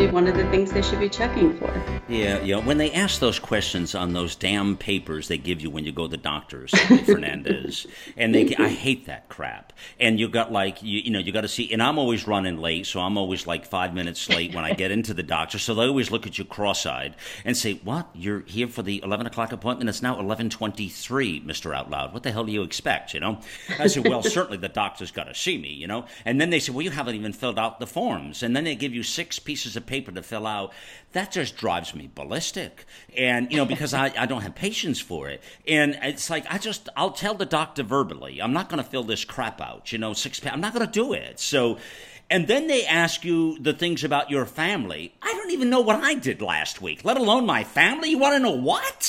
be one of the things they should be checking for. Yeah. When they ask those questions on those damn papers they give you when you go to the doctors, Fernandez, and I hate that crap. And you got you got to see, and I'm always running late, so I'm always like 5 minutes late when I get into the doctor. So they always look at you cross-eyed and say, "What? You're here for the 11 o'clock appointment? It's now 11:23, Mr. Out Loud. What the hell do you expect?" I said, "Well, certainly the doctor's got to see me, And then they say, "Well, you haven't even filled out the forms." And then they give you 6 pieces of paper to fill out. That just drives me ballistic. And, because I don't have patience for it. And it's like, I'll tell the doctor verbally, I'm not going to fill this crap out, 6 I'm not going to do it. So, and then they ask you the things about your family. I don't even know what I did last week, let alone my family. You want to know what?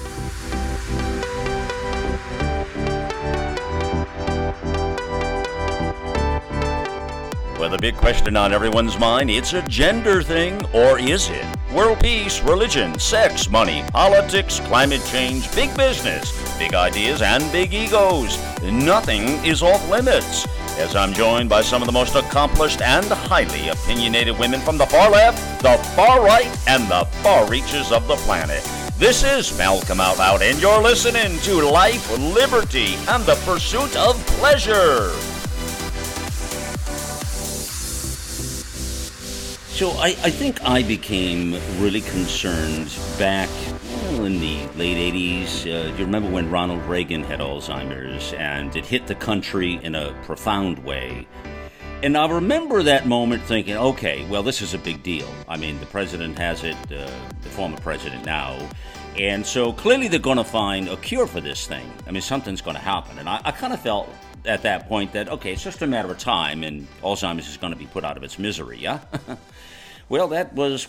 Well, the big question on everyone's mind, it's a gender thing, or is it? World peace, religion, sex, money, politics, climate change, big business, big ideas, and big egos. Nothing is off limits. As I'm joined by some of the most accomplished and highly opinionated women from the far left, the far right, and the far reaches of the planet. This is Malcolm Out Loud, and you're listening to Life, Liberty, and the Pursuit of Pleasure. So I think I became really concerned back in the late 80s. Do you remember when Ronald Reagan had Alzheimer's and it hit the country in a profound way? And I remember that moment thinking, okay, well, this is a big deal. I mean, the president has it, the former president now. And so clearly they're going to find a cure for this thing. I mean, something's going to happen. And I kind of felt at that point that, okay, it's just a matter of time and Alzheimer's is going to be put out of its misery, yeah? Well, that was,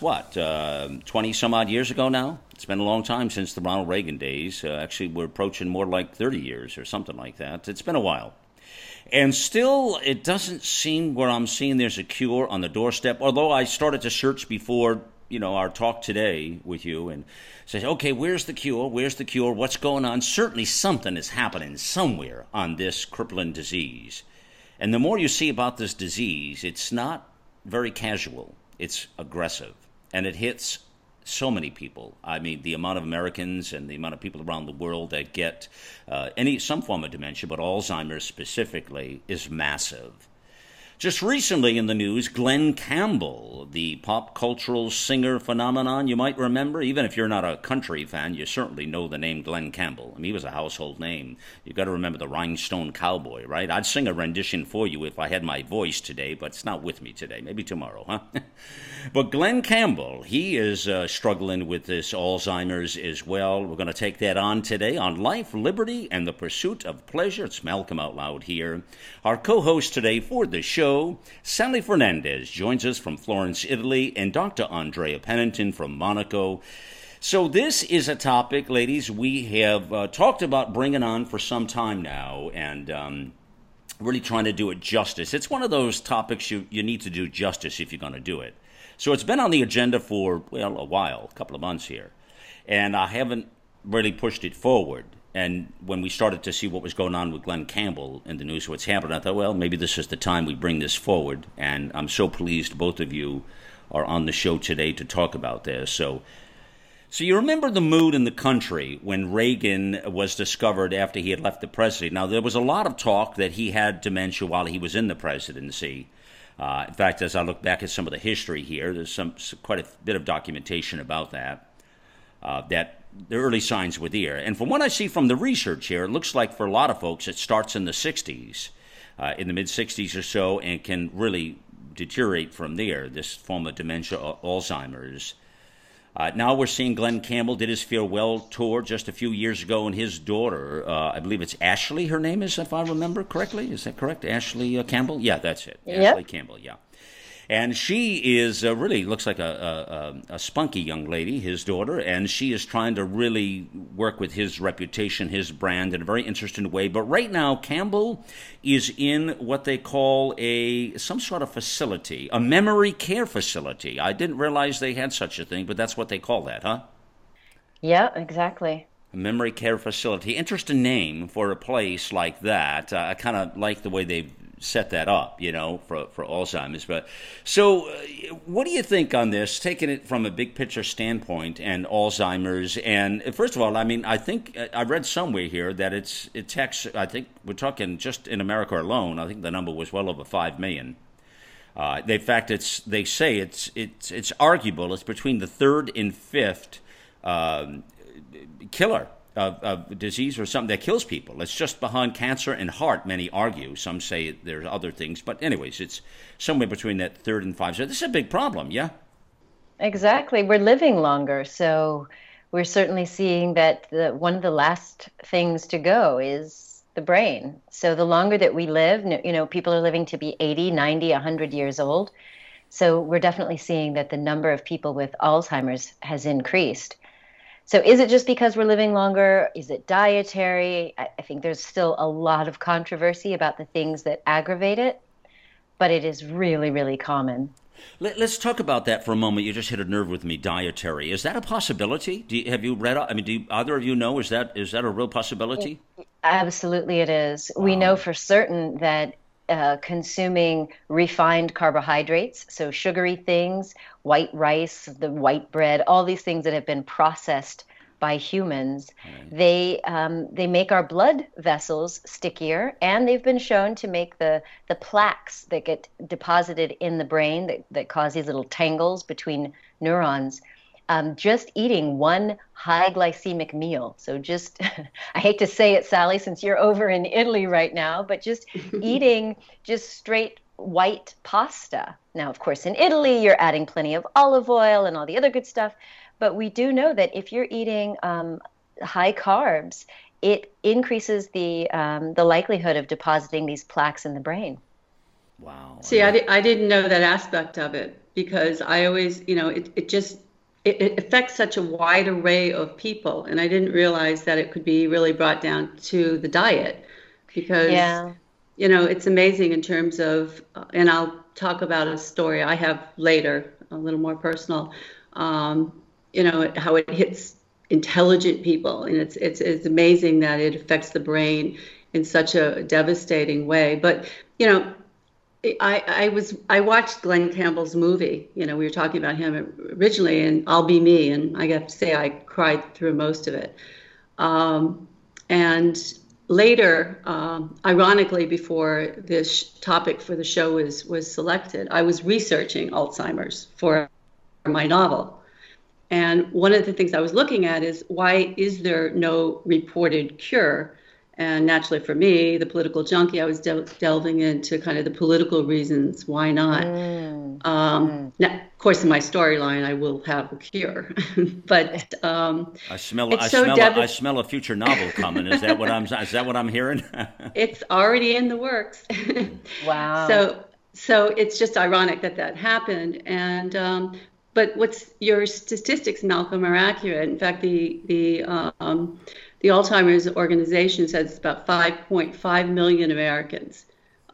20-some-odd years ago now? It's been a long time since the Ronald Reagan days. Actually, we're approaching more like 30 years or something like that. It's been a while. And still, it doesn't seem where I'm seeing there's a cure on the doorstep, although I started to search before, our talk today with you and say, okay, where's the cure? Where's the cure? What's going on? Certainly something is happening somewhere on this crippling disease. And the more you see about this disease, it's not very casual. It's aggressive, and it hits so many people. I mean, the amount of Americans and the amount of people around the world that get some form of dementia, but Alzheimer's specifically, is massive. Just recently in the news, Glen Campbell, the pop cultural singer phenomenon, you might remember. Even if you're not a country fan, you certainly know the name Glen Campbell. I mean, he was a household name. You've got to remember the Rhinestone Cowboy, right? I'd sing a rendition for you if I had my voice today, but it's not with me today. Maybe tomorrow, huh? But Glen Campbell, he is struggling with this Alzheimer's as well. We're going to take that on today on Life, Liberty, and the Pursuit of Pleasure. It's Malcolm Out Loud here. Our co-host today for the show, Sally Fernandez, joins us from Florence, Italy, and Dr. Andrea Pennington from Monaco. So this is a topic, ladies, we have talked about bringing on for some time now, and really trying to do it justice. It's one of those topics you need to do justice if you're going to do it. So it's been on the agenda for, a while, a couple of months here, and I haven't really pushed it forward. And when we started to see what was going on with Glen Campbell in the news, what's happened, I thought, well, maybe this is the time we bring this forward. And I'm so pleased both of you are on the show today to talk about this. So you remember the mood in the country when Reagan was discovered after he had left the presidency. Now, there was a lot of talk that he had dementia while he was in the presidency. In fact, as I look back at some of the history here, there's quite a bit of documentation about that the early signs were there. And from what I see from the research here, it looks like for a lot of folks it starts in the 60s, in the mid-60s or so, and can really deteriorate from there, this form of dementia, Alzheimer's. Now we're seeing Glen Campbell did his farewell tour just a few years ago, and his daughter, I believe it's Ashley, her name is, if I remember correctly. Is that correct? Ashley Campbell? Yeah, that's it. Yep. Ashley Campbell, yeah. And she is really looks like a spunky young lady, his daughter, and she is trying to really work with his reputation, his brand in a very interesting way. But right now, Campbell is in what they call some sort of facility, a memory care facility. I didn't realize they had such a thing, but that's what they call that, huh? Yeah, exactly. A memory care facility. Interesting name for a place like that. I kind of like the way they've set that up, for Alzheimer's. But so, what do you think on this? Taking it from a big picture standpoint and Alzheimer's, and first of all, I mean, I think I read somewhere here that it affects. I think we're talking just in America alone. I think the number was well over 5 million. In fact, they say it's arguable. It's between the third and fifth killer of disease or something that kills people. It's just behind cancer and heart, many argue. Some say there's other things. But anyways, it's somewhere between that third and five. So this is a big problem, yeah? Exactly. We're living longer. So we're certainly seeing that one of the last things to go is the brain. So the longer that we live, people are living to be 80, 90, 100 years old. So we're definitely seeing that the number of people with Alzheimer's has increased. So is it just because we're living longer? Is it dietary? I think there's still a lot of controversy about the things that aggravate it, but it is really, really common. Let's talk about that for a moment. You just hit a nerve with me, dietary. Is that a possibility? Have you read? I mean, do either of you know, is that a real possibility? Absolutely it is. Wow. We know for certain that consuming refined carbohydrates, so sugary things, white rice, the white bread, all these things that have been processed by humans, right. They make our blood vessels stickier, and they've been shown to make the plaques that get deposited in the brain that cause these little tangles between neurons. Just eating one high glycemic meal. So just, I hate to say it, Sally, since you're over in Italy right now, but just eating just straight white pasta. Now, of course, in Italy, you're adding plenty of olive oil and all the other good stuff. But we do know that if you're eating high carbs, it increases the likelihood of depositing these plaques in the brain. Wow. See, I didn't know that aspect of it, because I always, it affects such a wide array of people. And I didn't realize that it could be really brought down to the diet, because, it's amazing in terms of, and I'll talk about a story I have later, a little more personal, how it hits intelligent people. And it's amazing that it affects the brain in such a devastating way. But, I watched Glenn Campbell's movie. We were talking about him originally, and I'll Be Me, and I have to say I cried through most of it. And later, ironically, before this topic for the show was selected, I was researching Alzheimer's for my novel. And one of the things I was looking at is, why is there no reported cure? And naturally for me, the political junkie, I was delving into kind of the political reasons why not. Now, of course, in my storyline, I will have a cure, but I smell a future novel coming. Is that what I'm hearing? It's already in the works. Wow. So it's just ironic that happened. And but your statistics, Malcolm, are accurate. In fact, the Alzheimer's organization says it's about 5.5 million Americans.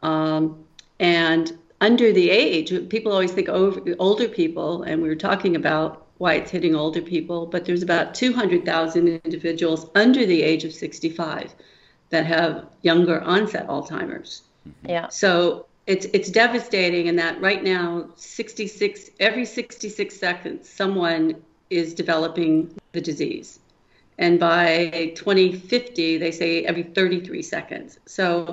And under the age, people always think older people, and we were talking about why it's hitting older people, but there's about 200,000 individuals under the age of 65 that have younger onset Alzheimer's. Yeah. So it's devastating in that right now, every 66 seconds, someone is developing the disease. And by 2050, they say every 33 seconds. So,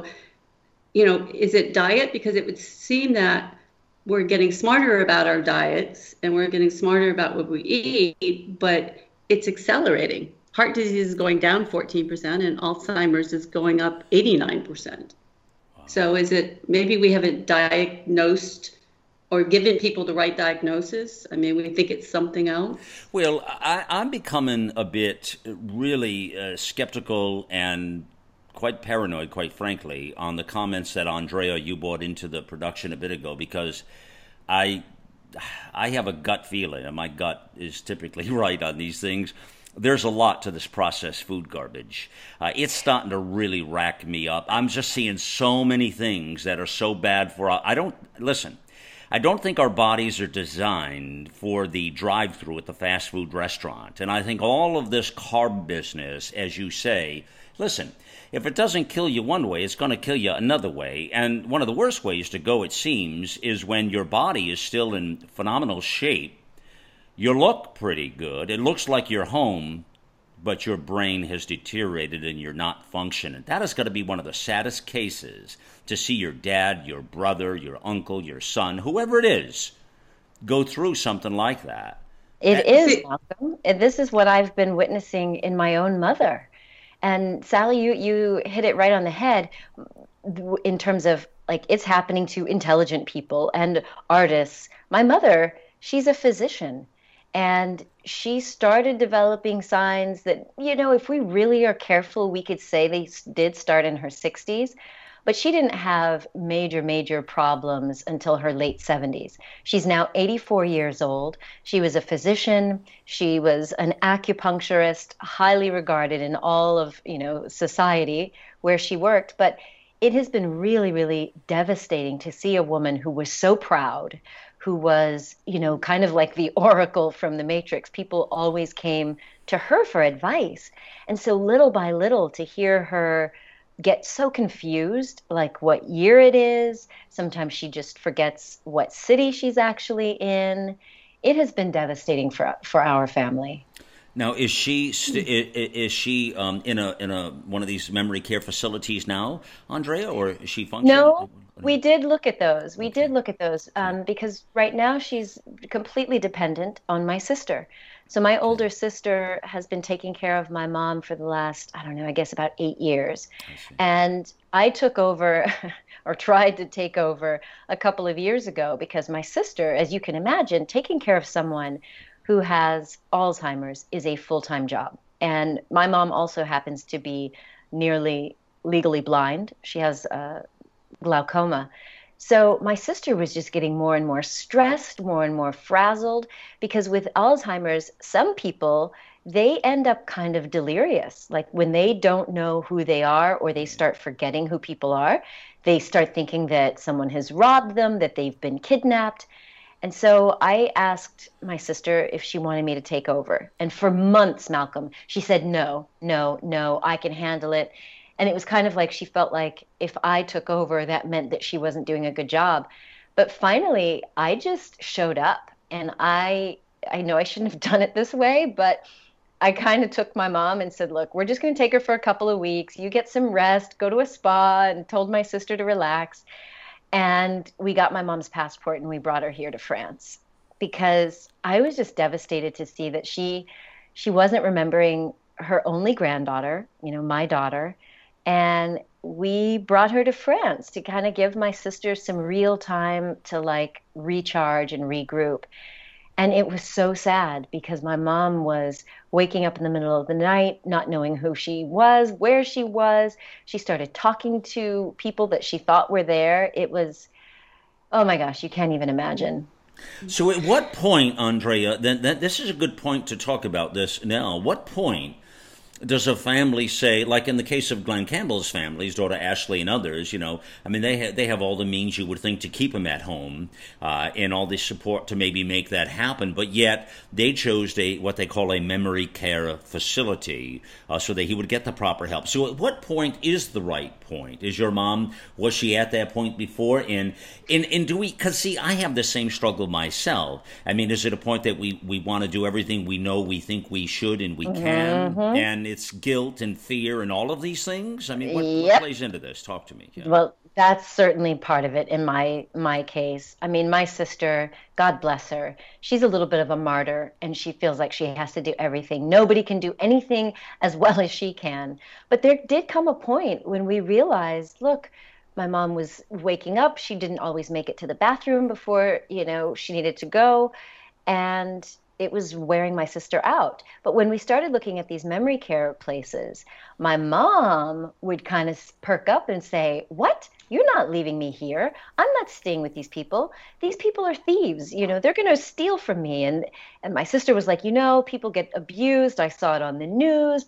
is it diet? Because it would seem that we're getting smarter about our diets and we're getting smarter about what we eat, but it's accelerating. Heart disease is going down 14% and Alzheimer's is going up 89%. Wow. So is it maybe we haven't diagnosed or given people the right diagnosis? I mean, we think it's something else. Well, I'm becoming a bit really skeptical and quite paranoid, quite frankly, on the comments that Andrea, you brought into the production a bit ago, because I have a gut feeling, and my gut is typically right on these things. There's a lot to this processed food garbage. It's starting to really rack me up. I'm just seeing so many things that are so bad for us. I don't think our bodies are designed for the drive-through at the fast food restaurant. And I think all of this carb business, as you say, Listen, if it doesn't kill you one way, it's going to kill you another way. And one of the worst ways to go, it seems, is when your body is still in phenomenal shape. You look pretty good. It looks like you're home, but your brain has deteriorated and you're not functioning. That is going to be one of the saddest cases, to see your dad, your brother, your uncle, your son, whoever it is, go through something like that. It is, Malcolm. And this is what I've been witnessing in my own mother. And Sally, you hit it right on the head in terms of like it's happening to intelligent people and artists. My mother, she's a physician, and she started developing signs that, if we really are careful, we could say they did start in her 60s. But she didn't have major problems until her late 70s. She's now 84 years old. She was a physician. She was an acupuncturist, highly regarded in all of, society where she worked. But it has been really devastating to see a woman who was so proud, who was, kind of like the oracle from the Matrix. People always came to her for advice. And so little by little, to hear her get so confused, like what year it is. Sometimes she just forgets what city she's actually in. It has been devastating for our family. Now, is she in a one of these memory care facilities now, Andrea, or is she functioning? No, we did look at those. We did look at those because right now she's completely dependent on my sister. So my older sister has been taking care of my mom for the last, I don't know, I guess about 8 years. And I took over or tried to take over a couple of years ago because my sister, as you can imagine, taking care of someone who has Alzheimer's is a full-time job. And my mom also happens to be nearly legally blind. She has glaucoma. So my sister was just getting more and more stressed, more and more frazzled, because with Alzheimer's, some people, they end up kind of delirious. Like when they don't know who they are or they start forgetting who people are, they start thinking that someone has robbed them, that they've been kidnapped. And so I asked my sister if she wanted me to take over. And for months, Malcolm, she said, no, I can handle it. And it was kind of like she felt like if I took over, that meant that she wasn't doing a good job. But finally, I just showed up. And I know I shouldn't have done it this way, but I kind of took my mom and said, look, we're just going to take her for a couple of weeks. You get some rest, go to a spa, and told my sister to relax. And we got my mom's passport and we brought her here to France because I was just devastated to see that she wasn't remembering her only granddaughter, my daughter. And we brought her to France to kind of give my sister some real time to like recharge and regroup. And it was so sad because my mom was waking up in the middle of the night, not knowing who she was, where she was. She started talking to people that she thought were there. It was, oh my gosh, you can't even imagine. So at what point, Andrea, then this is a good point to talk about this now. What point does a family say, like in the case of Glenn Campbell's family, his daughter Ashley and others, they have all the means you would think to keep him at home and all the support to maybe make that happen, but yet they chose what they call a memory care facility so that he would get the proper help. So at what point is the right point? Is your mom, was she at that point before? And do we, because see, I have the same struggle myself. I mean, is it a point that we want to do everything we think we should and we can, and it's guilt and fear and all of these things? I mean, what plays into this? Talk to me. Yeah. Well, that's certainly part of it in my case. I mean, my sister, God bless her, she's a little bit of a martyr, and she feels like she has to do everything. Nobody can do anything as well as she can. But there did come a point when we realized, look, my mom was waking up. She didn't always make it to the bathroom before, she needed to go. And it was wearing my sister out. But when we started looking at these memory care places, my mom would kind of perk up and say, what? You're not leaving me here. I'm not staying with these people. These people are thieves. They're going to steal from me. And my sister was like, people get abused. I saw it on the news.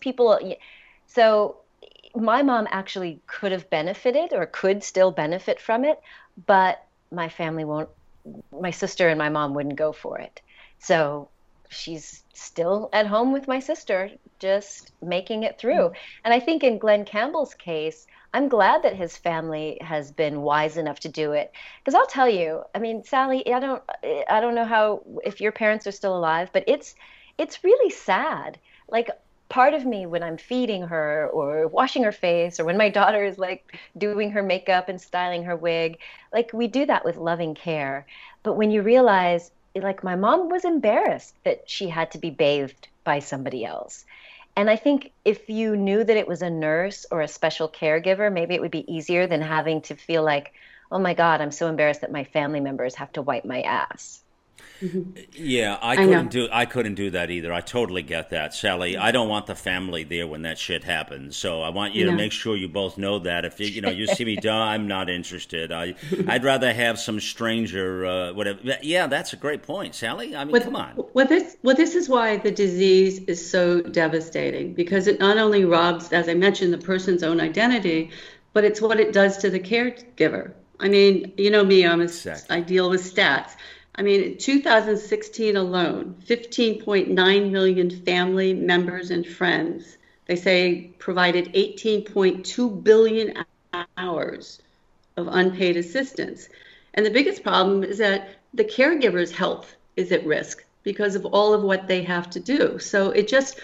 So my mom actually could have benefited or could still benefit from it, but my family won't. My sister and my mom wouldn't go for it. So she's still at home with my sister, just making it through. And I think in Glenn Campbell's case, I'm glad that his family has been wise enough to do it. Because I'll tell you, I mean, Sally, I don't know how if your parents are still alive, but it's really sad. Like part of me when I'm feeding her or washing her face or when my daughter is like doing her makeup and styling her wig, like we do that with loving care. But when you realize like my mom was embarrassed that she had to be bathed by somebody else. And I think if you knew that it was a nurse or a special caregiver, maybe it would be easier than having to feel like, oh my God, I'm so embarrassed that my family members have to wipe my ass. Yeah, I couldn't do that either. I totally get that, Sally. I don't want the family there when that shit happens. So I want you to make sure you both know that if you see me die, I'm not interested. I'd rather have some stranger whatever. Yeah, that's a great point, Sally. I mean, come on. This is why the disease is so devastating, because it not only robs, as I mentioned, the person's own identity, but it's what it does to the caregiver. I mean, you know me, I deal with stats. I mean, in 2016 alone, 15.9 million family members and friends, they say, provided 18.2 billion hours of unpaid assistance. And the biggest problem is that the caregiver's health is at risk because of all of what they have to do. So it just,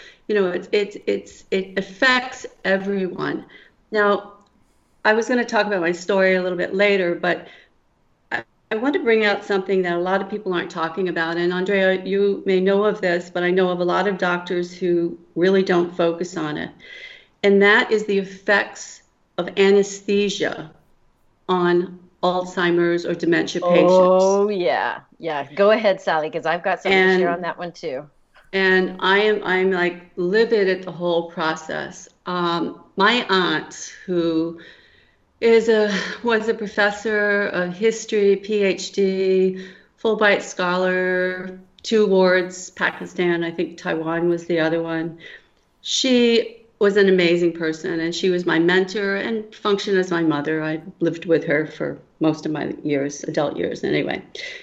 it affects everyone. Now, I was going to talk about my story a little bit later, but I want to bring out something that a lot of people aren't talking about. And Andrea, you may know of this, but I know of a lot of doctors who really don't focus on it. And that is the effects of anesthesia on Alzheimer's or dementia patients. Oh, yeah. Yeah. Go ahead, Sally, because I've got something to share on that one too. And I'm like livid at the whole process. My aunt, who was a professor of history, PhD, Fulbright scholar, 2 awards, Pakistan, I think Taiwan was the other one. She was an amazing person, and she was my mentor and functioned as my mother. I lived with her for most of my years, adult years anyway.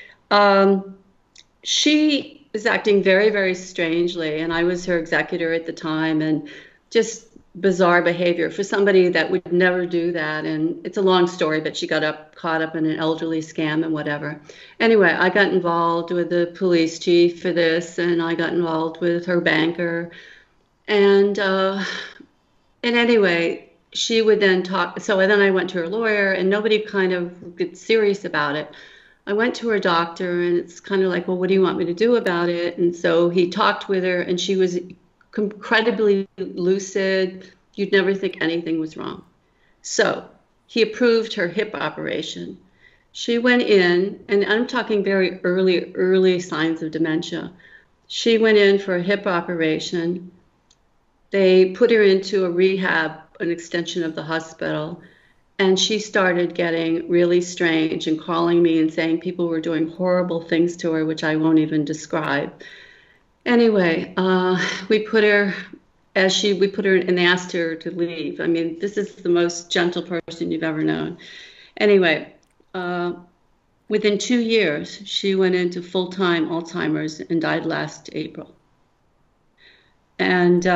She was acting very, very strangely, and I was her executor at the time, and just bizarre behavior for somebody that would never do that. And it's a long story, but she got caught up in an elderly scam and whatever. Anyway, I got involved with the police chief for this, and I got involved with her banker. And anyway, she would then talk. So then I went to her lawyer, and nobody kind of gets serious about it. I went to her doctor, and it's kind of like, well, what do you want me to do about it? And so he talked with her, and she was incredibly lucid. You'd never think anything was wrong. So he approved her hip operation. She went in, and I'm talking very early signs of dementia. She went in for a hip operation. They put her into a rehab, an extension of the hospital, and she started getting really strange and calling me and saying people were doing horrible things to her, which I won't even describe. Anyway, we put her and asked her to leave. I mean, this is the most gentle person you've ever known. Anyway, within 2 years, she went into full-time Alzheimer's and died last April. And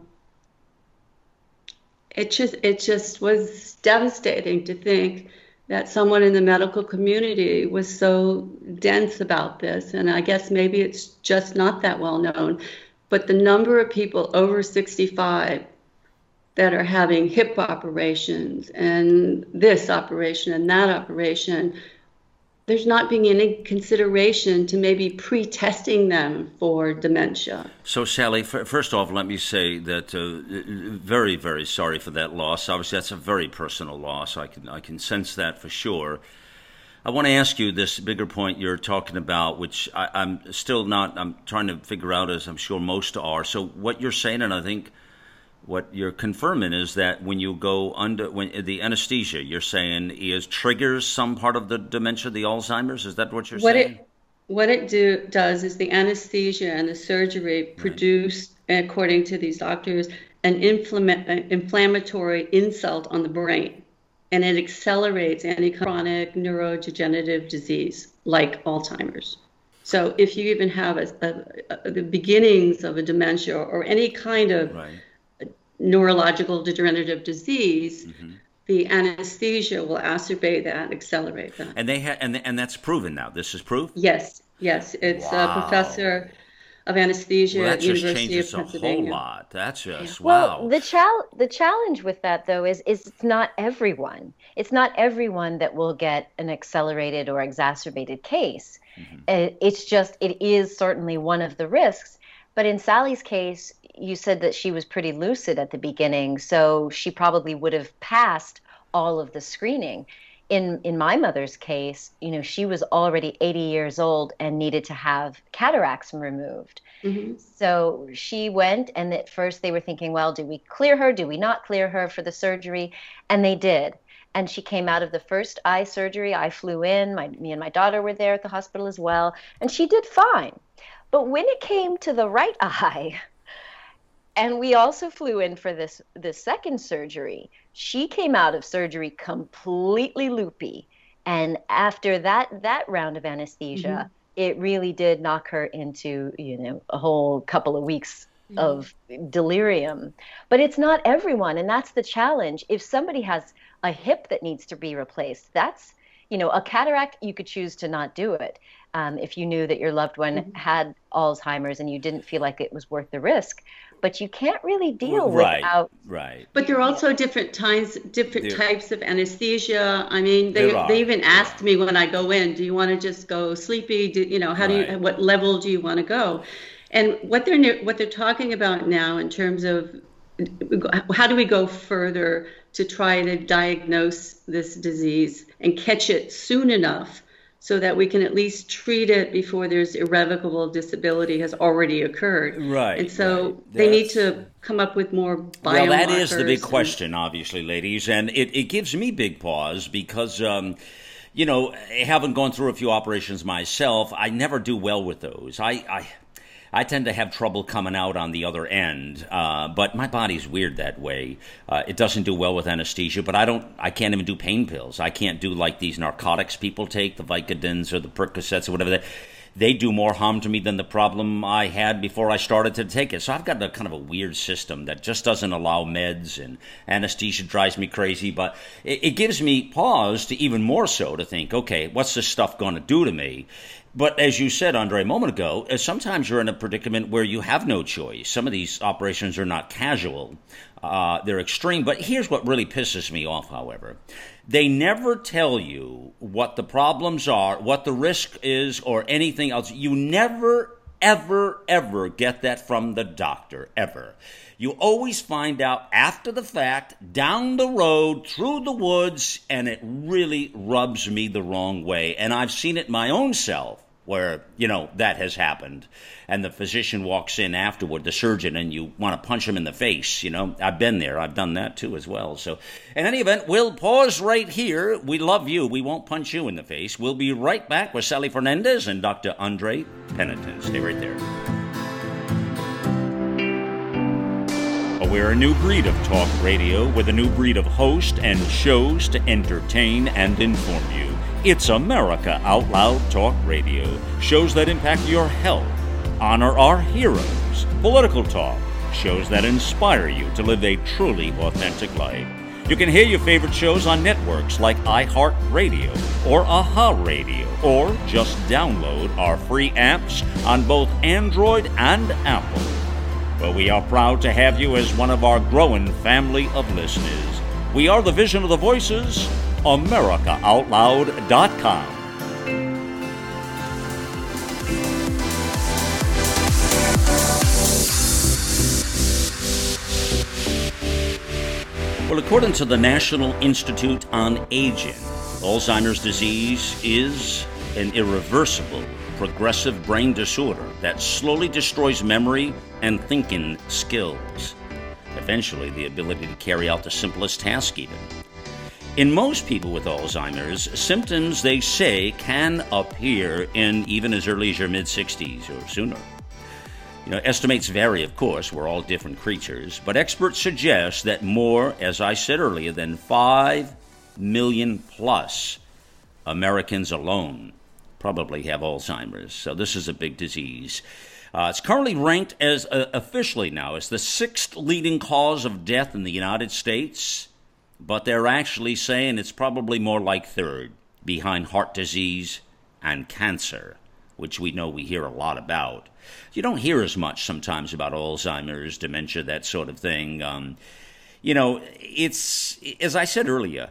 it just was devastating to think that someone in the medical community was so dense about this. And I guess maybe it's just not that well known, but the number of people over 65 that are having hip operations and this operation and that operation, there's not being any consideration to maybe pre-testing them for dementia. So, Sally, first off, let me say that very, very sorry for that loss. Obviously, that's a very personal loss. I can sense that for sure. I want to ask you this bigger point you're talking about, which I'm trying to figure out, as I'm sure most are. So what you're saying, and I think what you're confirming, is that when you go under the anesthesia, you're saying triggers some part of the dementia, the Alzheimer's. Is that what you're saying? What it does is the anesthesia and the surgery produce, according to these doctors, an inflammatory insult on the brain, and it accelerates any chronic neurodegenerative disease like Alzheimer's. So if you even have the beginnings of a dementia or any kind of Right. neurological degenerative disease, Mm-hmm. the anesthesia will exacerbate that, accelerate that. And and that's proven now. This is proof. Yes, yes. It's a Wow. professor of anesthesia Well, that at just University of changes a whole Pennsylvania. lot. That's Yeah. just Well, wow. the challenge with that though is it's not everyone. It's not everyone that will get an accelerated or exacerbated case. Hmm. It's just it is certainly one of the risks. But in Sally's case, you said that she was pretty lucid at the beginning, so she probably would have passed all of the screening. In my mother's case, she was already 80 years old and needed to have cataracts removed. Hmm. So she went, and at first they were thinking, well, do we clear her? Do we not clear her for the surgery? And they did. And she came out of the first eye surgery. I flew in, me and my daughter were there at the hospital as well, and she did fine. But when it came to the right eye, and we also flew in for this second surgery, she came out of surgery completely loopy. And after that round of Hmm. anesthesia, it really did knock her into, a whole couple of weeks Yeah. of delirium. But it's not everyone, and that's the challenge. If somebody has a hip that needs to be replaced, that's, a cataract, you could choose to not do it. If you knew that your loved one Mhm. had Alzheimer's and you didn't feel like it was worth the risk, but you can't really deal Right. without, Right. But there are also different times, different There types of anesthesia. I mean, there they are. even There are. asked me when I go in, do you want to just go sleepy? Right. What level do you want to go? And what they're talking about now in terms of how do we go further to try to diagnose this disease and catch it soon enough so that we can at least treat it before there's irrevocable disability has already occurred. And Right. Right. so they need That's to come up with more well, that is the big biomarkers and question, obviously, ladies, and it gives me big pause because having gone through a few operations myself, I never do well with those. I tend to have trouble coming out on the other end, but my body's weird that way. It doesn't do well with anesthesia, but I can't even do pain pills. I can't do like these narcotics people take, the Vicodins or the Percocets or whatever. They do more harm to me than the problem I had before I started to take it. So I've got a kind of a weird system that just doesn't allow meds, and anesthesia drives me crazy. But it gives me pause to even more so to think, okay, what's this stuff going to do to me? But as you said, Andre, a moment ago, sometimes you're in a predicament where you have no choice. Some of these operations are not casual. They're extreme. But here's what really pisses me off, however. They never tell you what the problems are, what the risk is, or anything else. You never, ever, ever get that from the doctor, ever. You always find out after the fact, down the road, through the woods, and it really rubs me the wrong way. And I've seen it my own self where, that has happened. And the physician walks in afterward, the surgeon, and you want to punch him in the face. I've been there. I've done that too as well. So in any event, we'll pause right here. We love you. We won't punch you in the face. We'll be right back with Sally Fernandez and Dr. Andre Pennington. Stay right there. We're a new breed of talk radio with a new breed of hosts and shows to entertain and inform you. It's America Out Loud Talk Radio. Shows that impact your health, honor our heroes, political talk, shows that inspire you to live a truly authentic life. You can hear your favorite shows on networks like iHeartRadio or Aha Radio, or just download our free apps on both Android and Apple. Well, we are proud to have you as one of our growing family of listeners. We are the Vision of the Voices, AmericaOutloud.com. Well, according to the National Institute on Aging, Alzheimer's disease is an irreversible, progressive brain disorder that slowly destroys memory and thinking skills. Eventually, the ability to carry out the simplest task even. In most people with Alzheimer's, symptoms, they say, can appear in even as early as your mid-60s or sooner. Estimates vary, of course. We're all different creatures. But experts suggest that more, as I said earlier, than 5 million plus Americans alone probably have Alzheimer's. So this is a big disease. It's currently ranked as officially now as the sixth leading cause of death in the United States, but they're actually saying it's probably more like third, behind heart disease and cancer, which we know we hear a lot about. You don't hear as much sometimes about Alzheimer's, dementia, that sort of thing. It's, as I said earlier,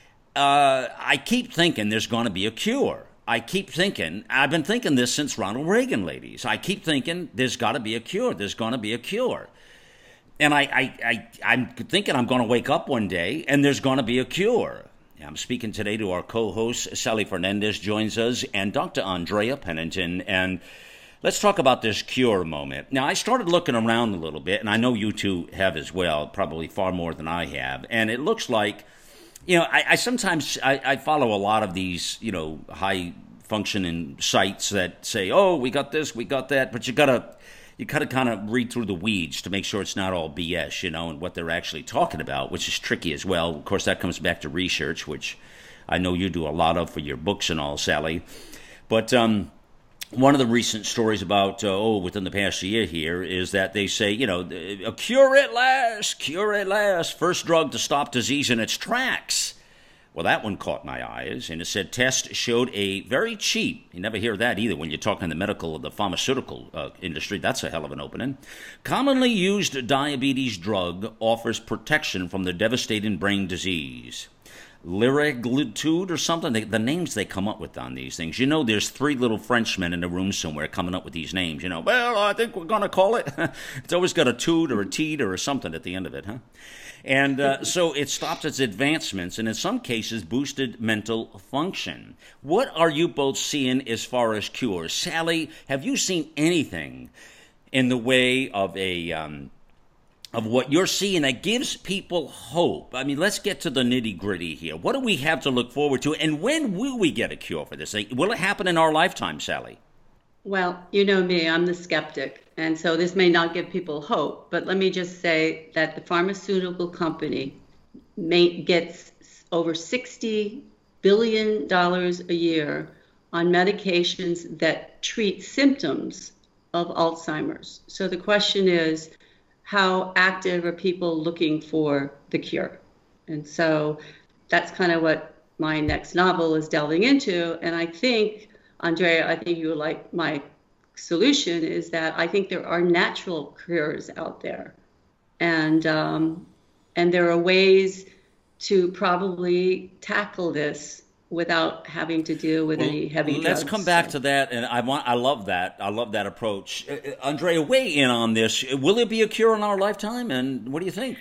I keep thinking there's going to be a cure. I've been thinking this since Ronald Reagan, ladies. I keep thinking there's got to be a cure. There's going to be a cure. And I'm thinking I'm going to wake up one day and there's going to be a cure. I'm speaking today to our co-host, Sally Fernandez joins us, and Dr. Andrea Pennington, and let's talk about this cure moment. Now, I started looking around a little bit, and I know you two have as well, probably far more than I have, and it looks like, I sometimes follow a lot of these, high-functioning sites that say, oh, we got this, we got that, but you gotta kind of read through the weeds to make sure it's not all BS, and what they're actually talking about, which is tricky as well. Of course, that comes back to research, which I know you do a lot of for your books and all, Sally. But one of the recent stories about, within the past year here is that they say, a cure at last, first drug to stop disease in its tracks. Well, that one caught my eyes, and it said tests showed a very cheap, you never hear that either when you're talking the medical or the pharmaceutical industry, that's a hell of an opening, commonly used diabetes drug offers protection from the devastating brain disease. Liraglutide or something, the names they come up with on these things. There's three little Frenchmen in a room somewhere coming up with these names. Well, I think we're going to call it. It's always got a tood or a teed or something at the end of it, huh? And so it stopped its advancements and in some cases boosted mental function. What are you both seeing as far as cures? Sally, have you seen anything in the way of of what you're seeing that gives people hope? I mean, let's get to the nitty-gritty here. What do we have to look forward to, and when will we get a cure for this? Will it happen in our lifetime, Sally? Well, you know me, I'm the skeptic, and so this may not give people hope, but let me just say that the pharmaceutical company gets over $60 billion a year on medications that treat symptoms of Alzheimer's. So the question is, how active are people looking for the cure? And so that's kind of what my next novel is delving into, and I think, Andrea, I think you would like my solution is that I think there are natural cures out there. And there are ways to probably tackle this without having to deal with any heavy drugs. Let's come back to that, and I love that. I love that approach. Andrea, weigh in on this. Will it be a cure in our lifetime, and what do you think?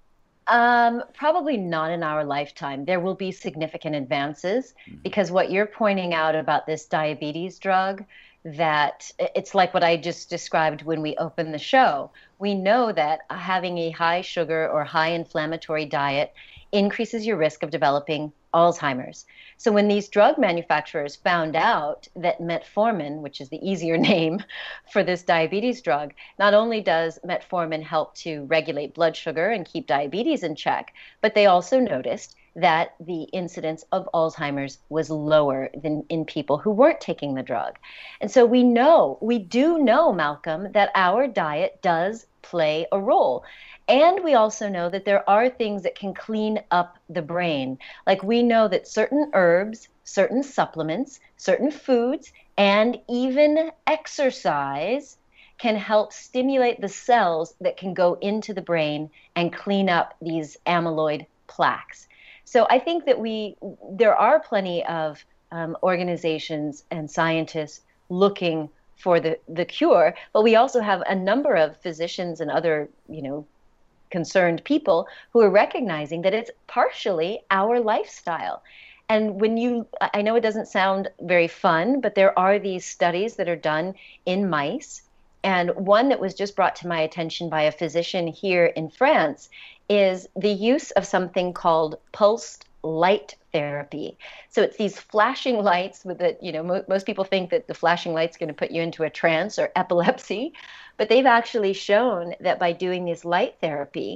Probably not in our lifetime. There will be significant advances because what you're pointing out about this diabetes drug, that it's like what I just described when we opened the show. We know that having a high sugar or high inflammatory diet increases your risk of developing Alzheimer's. So when these drug manufacturers found out that metformin, which is the easier name for this diabetes drug, not only does metformin help to regulate blood sugar and keep diabetes in check, but they also noticed that the incidence of Alzheimer's was lower than in people who weren't taking the drug. And so we do know, Malcolm, that our diet does play a role. And we also know that there are things that can clean up the brain. Like we know that certain herbs, certain supplements, certain foods, and even exercise can help stimulate the cells that can go into the brain and clean up these amyloid plaques. So I think that there are plenty of organizations and scientists looking for the cure, but we also have a number of physicians and other, concerned people who are recognizing that it's partially our lifestyle. And I know it doesn't sound very fun, but there are these studies that are done in mice. And one that was just brought to my attention by a physician here in France is the use of something called pulsed light therapy. So it's these flashing lights with most people think that the flashing light's going to put you into a trance or epilepsy, but they've actually shown that by doing this light therapy,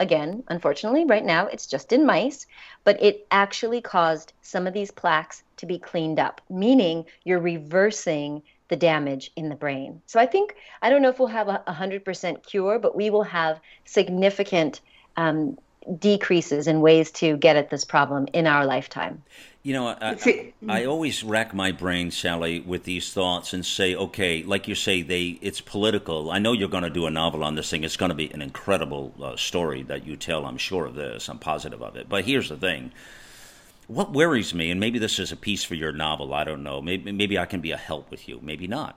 again, unfortunately, right now it's just in mice, but it actually caused some of these plaques to be cleaned up, meaning you're reversing the damage in the brain. So I think, I don't know if we'll have a 100% cure, but we will have significant decreases in ways to get at this problem in our lifetime. You know, I always rack my brain, Sally, with these thoughts and say, okay, like you say, it's political. I know you're going to do a novel on this thing. It's going to be an incredible story that you tell. I'm sure of this. I'm positive of it. But here's the thing. What worries me, and maybe this is a piece for your novel, I don't know. Maybe I can be a help with you. Maybe not.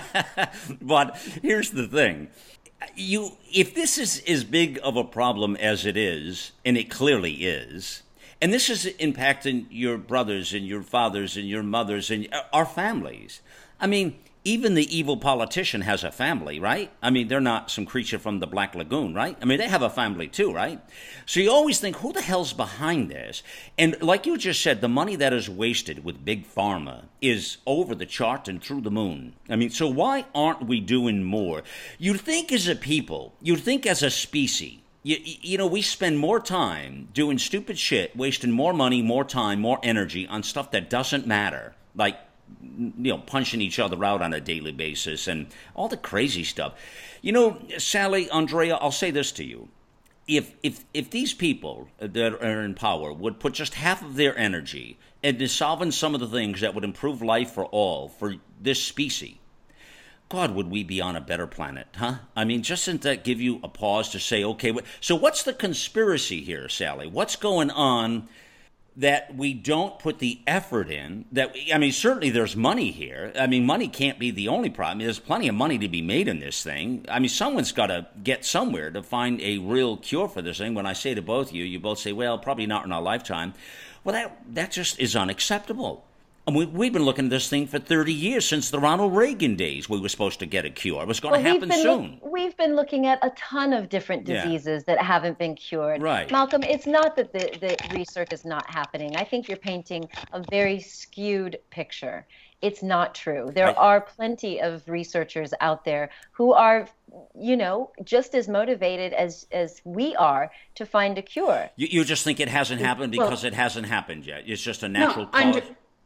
But here's the thing. If this is as big of a problem as it is, and it clearly is, and this is impacting your brothers and your fathers and your mothers and our families. I mean, even the evil politician has a family, right? I mean, they're not some creature from the Black Lagoon, right? I mean, they have a family too, right? So you always think, who the hell's behind this? And like you just said, the money that is wasted with Big Pharma is over the chart and through the moon. I mean, so why aren't we doing more? You'd think as a people, you'd think as a species, you know, we spend more time doing stupid shit, wasting more money, more time, more energy on stuff that doesn't matter, like, you know, punching each other out on a daily basis and all the crazy stuff. You know, Sally, Andrea, I'll say this to you. If these people that are in power would put just half of their energy into solving some of the things that would improve life for all, for this species, God, would we be on a better planet, huh? I mean, doesn't that give you a pause to say, okay, so what's the conspiracy here, Sally? What's going on that we don't put the effort in? I mean, certainly there's money here. I mean, money can't be the only problem. There's plenty of money to be made in this thing. I mean, someone's got to get somewhere to find a real cure for this thing. When I say to both of you, you both say, well, probably not in our lifetime. Well, that just is unacceptable. And we've been looking at this thing for 30 years, since the Ronald Reagan days. We were supposed to get a cure. It was going to happen soon. We've been looking at a ton of different diseases that haven't been cured. Right. Malcolm, it's not that the research is not happening. I think you're painting a very skewed picture. It's not true. There are plenty of researchers out there who are, you know, just as motivated as we are to find a cure. You just think it hasn't happened because it hasn't happened yet. It's just a natural cause.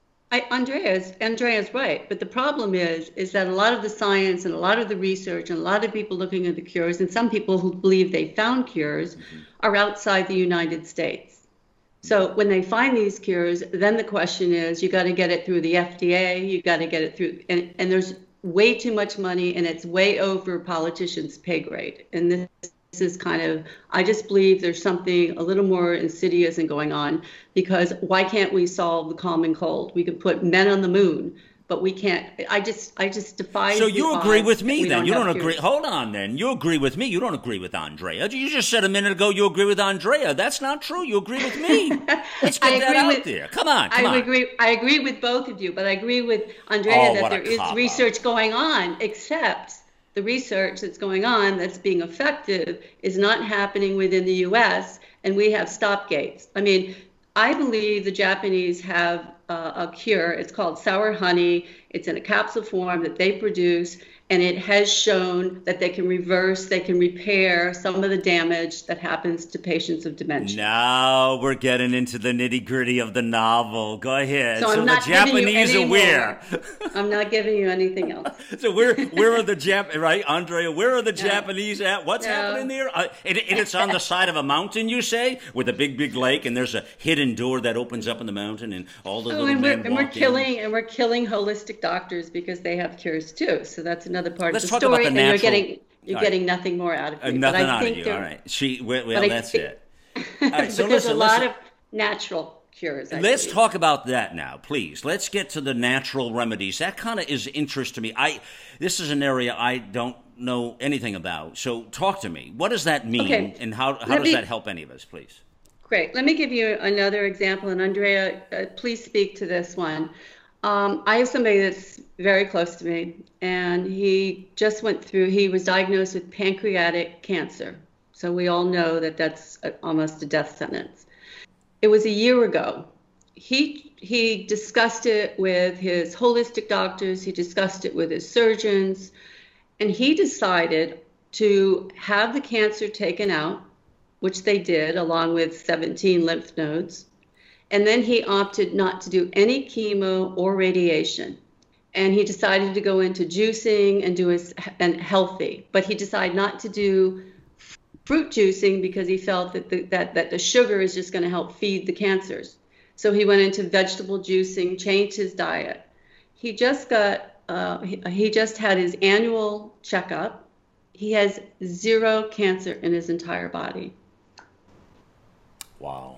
Andrea's right, but the problem is that a lot of the science and a lot of the research and a lot of people looking at the cures, and some people who believe they found cures, are outside the United States. So when they find these cures, then the question is, you got to get it through the FDA, you got to get it through, and there's way too much money, and it's way over politicians' pay grade. And this is kind of, I just believe there's something a little more insidious and going on, because why can't we solve the common cold? We could put men on the moon, but we can't. I just defy. So you agree with me then? You don't agree. Hold on then. You agree with me. You don't agree with Andrea. You just said a minute ago you agree with Andrea. That's not true. You agree with me. Let's get that out there. Come on. I agree with both of you, but I agree with Andrea that there is research going on, except the research that's going on that's being effective is not happening within the U.S., and we have stop gates. I mean, I believe the Japanese have a cure. It's called sour honey. It's in a capsule form that they produce, and it has shown that they can reverse, they can repair some of the damage that happens to patients of dementia. Now we're getting into the nitty-gritty of the novel. Go ahead. So I'm not the Japanese are where? I'm not giving you anything else. So where are the right, Andrea? Where are the Japanese at? What's happening there? And it's on the side of a mountain, you say, with a big lake, and there's a hidden door that opens up in the mountain, and all the little men walk in. We're killing holistic doctors because they have cures too. So that's another part Let's of the talk story, about the and natural. you're getting nothing more out of me. Nothing out of you. All right. That's it. All right, so there's a lot of natural cures. Let's talk about that now, please. Let's get to the natural remedies. That kind of is interest to me. This is an area I don't know anything about. So talk to me. What does that mean, and how does that help any of us, please? Great. Let me give you another example, and Andrea, please speak to this one. I have somebody that's very close to me, and he was diagnosed with pancreatic cancer. So we all know that that's almost a death sentence. It was a year ago. He discussed it with his holistic doctors. He discussed it with his surgeons, and he decided to have the cancer taken out, which they did, along with 17 lymph nodes. And then he opted not to do any chemo or radiation. And he decided to go into juicing and healthy. But he decided not to do fruit juicing because he felt that the sugar is just going to help feed the cancers. So he went into vegetable juicing, changed his diet. He just had his annual checkup. He has 0 cancer in his entire body. Wow.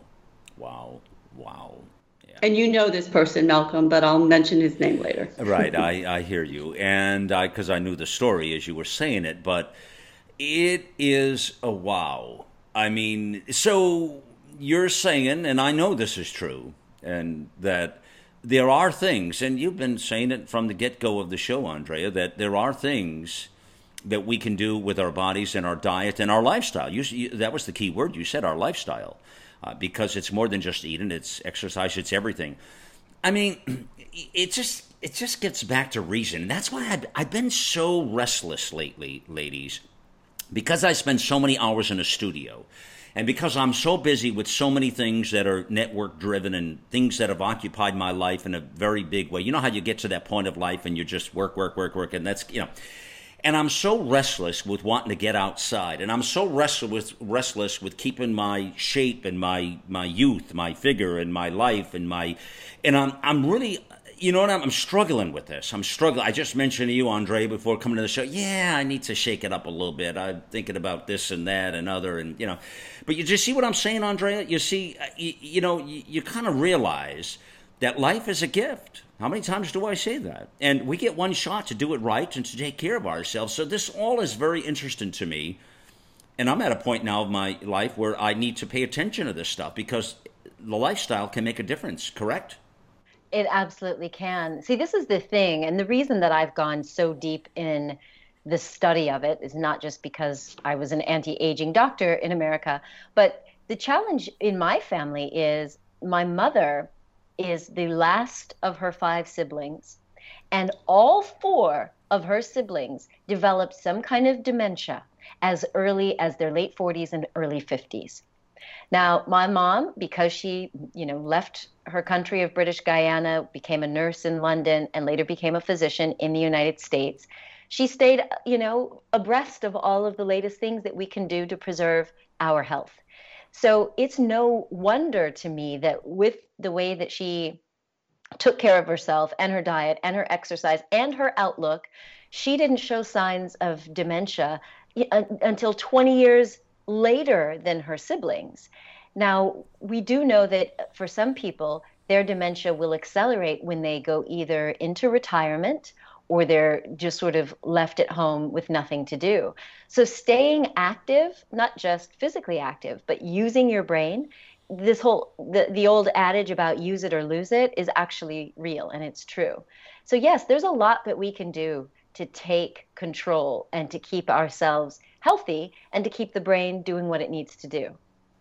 Yeah. And you know this person, Malcolm, but I'll mention his name later. Right, I hear you. And because I knew the story as you were saying it, but it is a wow. I mean, so you're saying, and I know this is true, and that there are things, and you've been saying it from the get-go of the show, Andrea, that there are things that we can do with our bodies and our diet and our lifestyle. That was the key word you said, our lifestyle. Because it's more than just eating, it's exercise, it's everything. I mean, it just gets back to reason. And that's why I've been so restless lately, ladies, because I spend so many hours in a studio. And because I'm so busy with so many things that are network driven and things that have occupied my life in a very big way. You know how you get to that point of life and you just work, and that's, And I'm so restless with wanting to get outside, and I'm so restless with keeping my shape and my youth, my figure, and my life, and I'm really, I'm struggling with this. I'm struggling. I just mentioned to you, Andre, before coming to the show. Yeah, I need to shake it up a little bit. I'm thinking about this and that and other, and But you just see what I'm saying, Andrea? You see, you kind of realize that life is a gift. How many times do I say that? And we get one shot to do it right and to take care of ourselves. So this all is very interesting to me. And I'm at a point now of my life where I need to pay attention to this stuff because the lifestyle can make a difference, correct? It absolutely can. See, this is the thing. And the reason that I've gone so deep in the study of it is not just because I was an anti-aging doctor in America, but the challenge in my family is my mother is the last of her 5 siblings, and all 4 of her siblings developed some kind of dementia as early as their late 40s and early 50s. Now, my mom, because she, left her country of British Guyana, became a nurse in London, and later became a physician in the United States, she stayed, abreast of all of the latest things that we can do to preserve our health. So it's no wonder to me that with the way that she took care of herself and her diet and her exercise and her outlook, she didn't show signs of dementia until 20 years later than her siblings. Now, we do know that for some people, their dementia will accelerate when they go either into retirement or they're just sort of left at home with nothing to do. So staying active, not just physically active, but using your brain, this whole, the old adage about use it or lose it is actually real, and it's true. So yes, there's a lot that we can do to take control and to keep ourselves healthy and to keep the brain doing what it needs to do.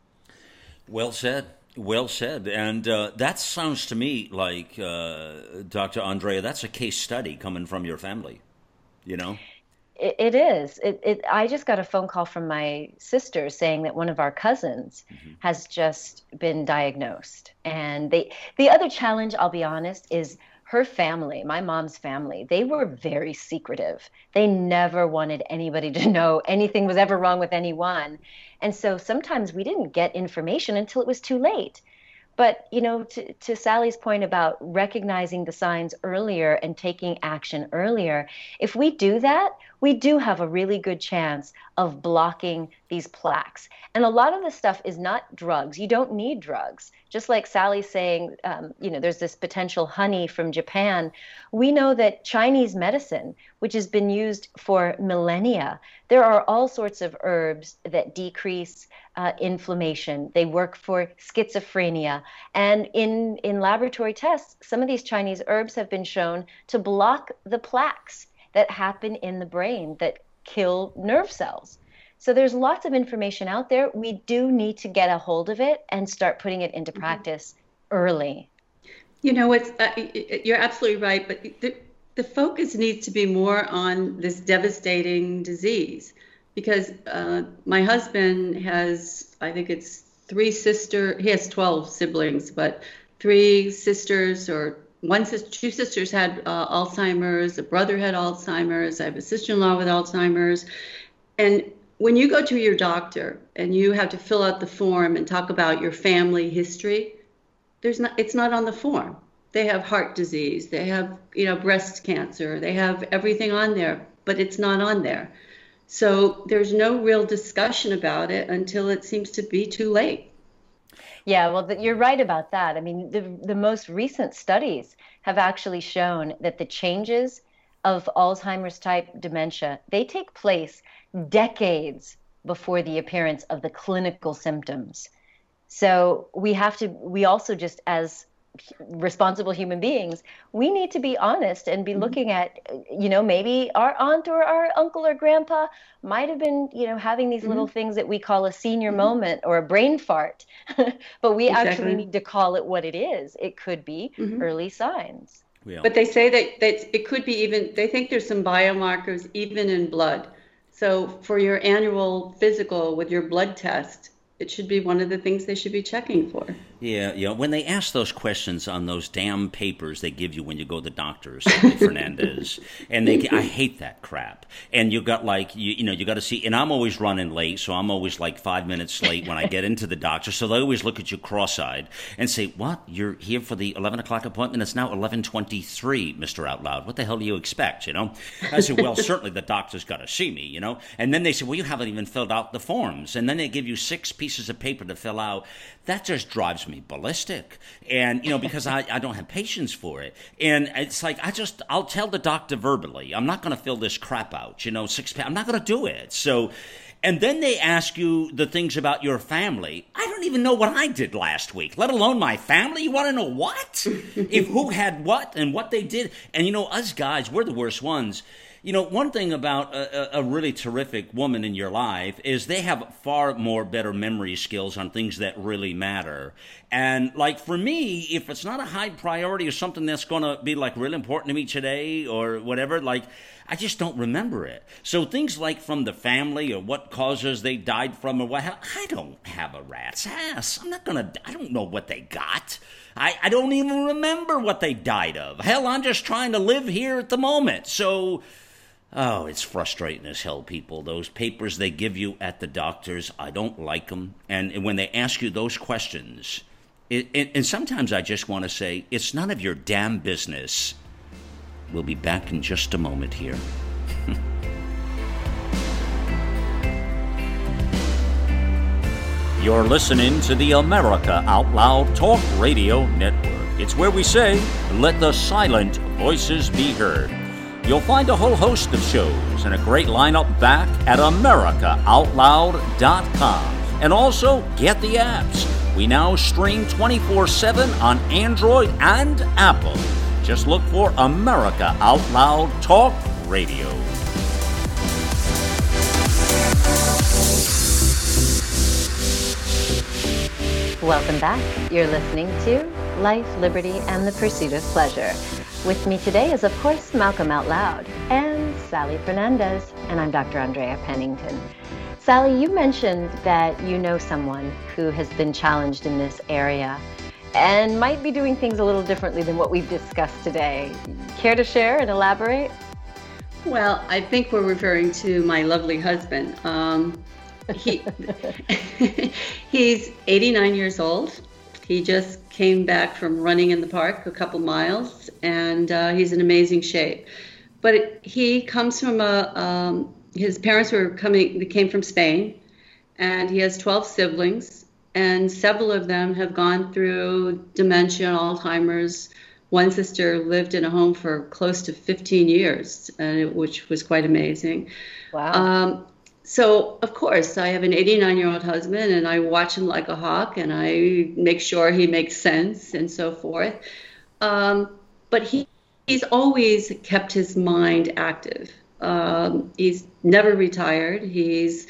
Well said. Well said. And that sounds to me like, Dr. Andrea, that's a case study coming from your family, It is. I just got a phone call from my sister saying that one of our cousins has just been diagnosed. And the other challenge, I'll be honest, is her family, my mom's family. They were very secretive. They never wanted anybody to know anything was ever wrong with anyone. And so sometimes we didn't get information until it was too late. But, to Sally's point about recognizing the signs earlier and taking action earlier, if we do that, we do have a really good chance of blocking these plaques. And a lot of this stuff is not drugs. You don't need drugs. Just like Sally's saying, there's this potential honey from Japan. We know that Chinese medicine, which has been used for millennia, there are all sorts of herbs that decrease inflammation. They work for schizophrenia. And in laboratory tests, some of these Chinese herbs have been shown to block the plaques that happen in the brain that kill nerve cells. So there's lots of information out there. We do need to get a hold of it and start putting it into practice early. You're absolutely right, but the focus needs to be more on this devastating disease. because my husband has, I think it's he has 12 siblings, but three sisters or two sisters had Alzheimer's, a brother had Alzheimer's, I have a sister-in-law with Alzheimer's. And when you go to your doctor and you have to fill out the form and talk about your family history, it's not on the form. They have heart disease, they have, breast cancer, they have everything on there, but it's not on there. So there's no real discussion about it until it seems to be too late. Yeah, well, you're right about that. I mean, the most recent studies have actually shown that the changes of Alzheimer's type dementia, they take place decades before the appearance of the clinical symptoms. So we also just, as responsible human beings, we need to be honest and be looking at, maybe our aunt or our uncle or grandpa might have been, having these little things that we call a senior moment or a brain fart, but we actually need to call it what it is. It could be early signs. Yeah. But they say that it could be they think there's some biomarkers even in blood. So for your annual physical with your blood test, it should be one of the things they should be checking for. Yeah. When they ask those questions on those damn papers they give you when you go to the doctors, Fernandez, and I hate that crap. And you got you got to see, and I'm always running late, so I'm always like 5 minutes late when I get into the doctor. So they always look at you cross-eyed and say, "What? You're here for the 11 o'clock appointment? It's now 11:23, Mr. Out Loud. What the hell do you expect?" I said, "Well, certainly the doctor's got to see me, And then they say, "Well, you haven't even filled out the forms," and then they give you 6 pieces of paper to fill out. That just drives me ballistic. And, because I don't have patience for it. And it's like, I'll tell the doctor verbally, I'm not going to fill this crap out, 6 I'm not going to do it. So, and then they ask you the things about your family. I don't even know what I did last week, let alone my family. You want to know what? If who had what and what they did. And, us guys, we're the worst ones. One thing about a really terrific woman in your life is they have far more better memory skills on things that really matter. And like for me, if it's not a high priority or something that's going to be like really important to me today or whatever, I just don't remember it. So things like from the family or what causes they died from or what, I don't have a rat's ass. I don't know what they got. I don't even remember what they died of. Hell, I'm just trying to live here at the moment. So, it's frustrating as hell, people. Those papers they give you at the doctors, I don't like them. And when they ask you those questions, and sometimes I just want to say, it's none of your damn business. We'll be back in just a moment here. You're listening to the America Out Loud Talk Radio Network. It's where we say, let the silent voices be heard. You'll find a whole host of shows and a great lineup back at AmericaOutloud.com. And also, get the apps. We now stream 24/7 on Android and Apple. Just look for America Out Loud Talk Radio. Welcome back. You're listening to Life, Liberty, and the Pursuit of Pleasure. With me today is, of course, Malcolm Out Loud and Sally Fernandez, and I'm Dr. Andrea Pennington. Sally, you mentioned that you know someone who has been challenged in this area and might be doing things a little differently than what we've discussed today. Care to share and elaborate? Well, I think we're referring to my lovely husband. He's 89 years old. He just came back from running in the park a couple miles, and he's in amazing shape. But he comes from his parents came from Spain, and he has 12 siblings, and several of them have gone through dementia and Alzheimer's. One sister lived in a home for close to 15 years, which was quite amazing. Wow. So, of course, I have an 89-year-old husband, and I watch him like a hawk, and I make sure he makes sense and so forth. But he's always kept his mind active. He's never retired. He's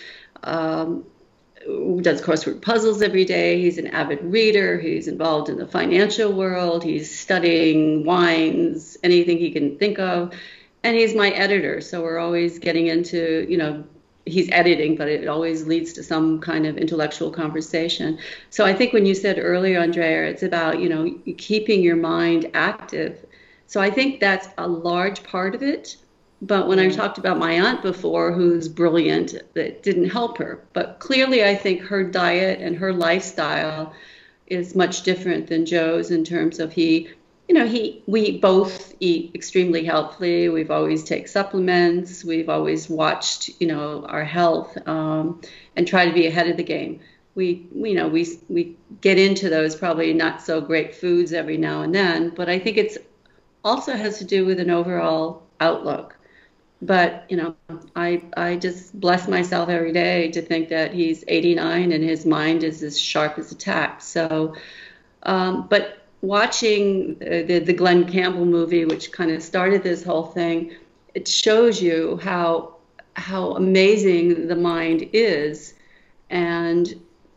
does crossword puzzles every day. He's an avid reader. He's involved in the financial world. He's studying wines, anything he can think of. And he's my editor, so we're always getting into, he's editing, but it always leads to some kind of intellectual conversation. So I think when you said earlier, Andrea, it's about, keeping your mind active. So I think that's a large part of it. But when I talked about my aunt before, who's brilliant, that didn't help her. But clearly, I think her diet and her lifestyle is much different than Joe's in terms of we both eat extremely healthily. We've always take supplements. We've always watched, our health and try to be ahead of the game. We get into those probably not so great foods every now and then, but I think it's also has to do with an overall outlook. But, I just bless myself every day to think that he's 89 and his mind is as sharp as a tack. So, but watching the Glenn Campbell movie, which kind of started this whole thing, it shows you how amazing the mind is. And,